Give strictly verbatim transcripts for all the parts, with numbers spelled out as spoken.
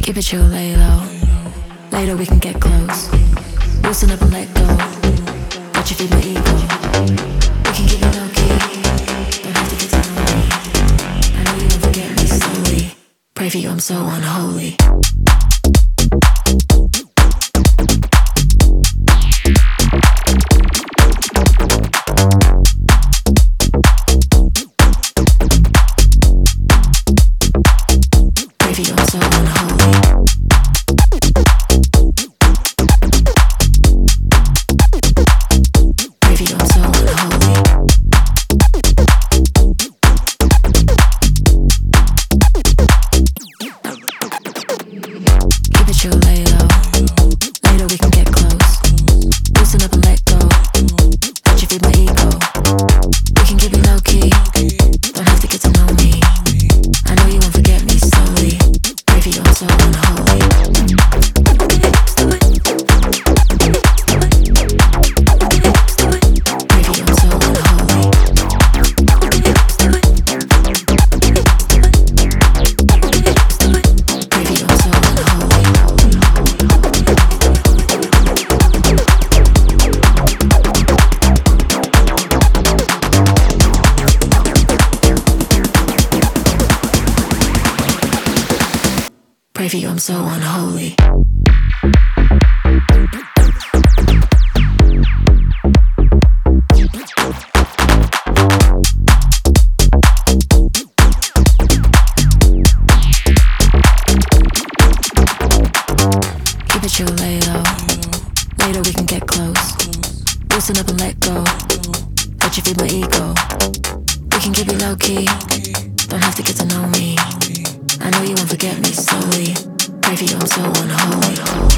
Keep it chill, lay low. Later we can get close. Loosen up and let go. Watch you feed my ego. We can keep it low key. Don't have to get to know me. I know you won't forget me slowly. Pray for you, I'm so unholy. Pray for you, I'm so unholy. Pray for you, I'm so unholy. Keep it chill, lay low. Later we can get close. Loosen up and let go. Let you feed my ego. We can keep it low key. Don't have to get to know me. I know you won't forget me slowly. Pray for you, I'm so unholy. Pray for you, I'm so unholy. Pray for you, I'm so unholy. Pray for you, I'm so unholy. Keep it chill, lay low. Later we can get close. Loosen up and let go. Let you feed my ego. We can keep it low key. Don't have to get to know me. I know you won't forget me slowly. Pray for you, I'm so unholy.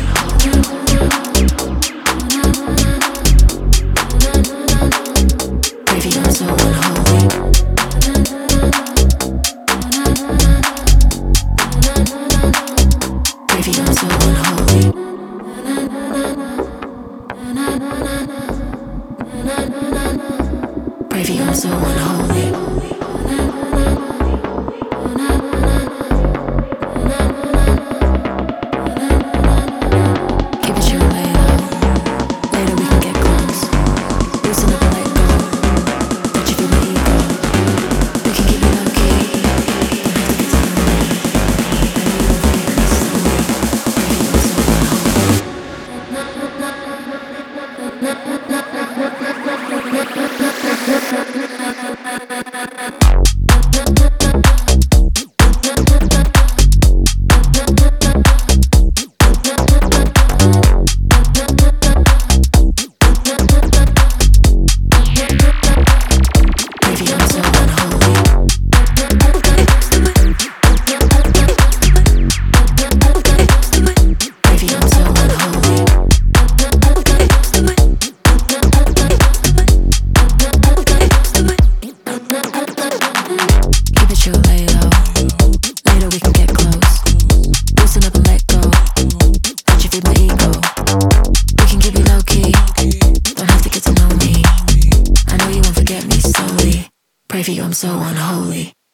Pray for you, I'm so unholy. Pray for you, I'm so unholy. Pray for you, I'm so unholy. Keep it chill, lay low. Later we can get close. Loosen up and let go. Let you feel my ego. We can keep it low key. Pray for you, I'm so unholy.